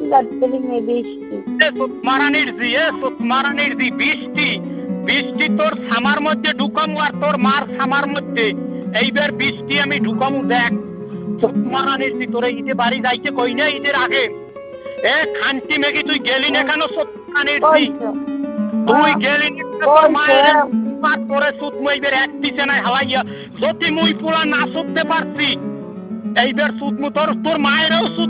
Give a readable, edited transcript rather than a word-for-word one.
বৃষ্টি তোর সামার মধ্যে ঢুকামু আর তোর মার সামার মধ্যে এইবার বৃষ্টি আমি ঢুকামু দেখ মারানির দি তোরে ঈদে বাড়ি যাইতে কই না ঈদের আগে এ খান্তি মেঘি তুই গেলি না কেন সত্যি তুই গেলি তোর মায়ের তোরে সুত মুইবের এক পিছে নাই হালাইয়া যদি মুই পুরা না সুততে পারছি এইবার সুত মু তোর মায়েরও সুত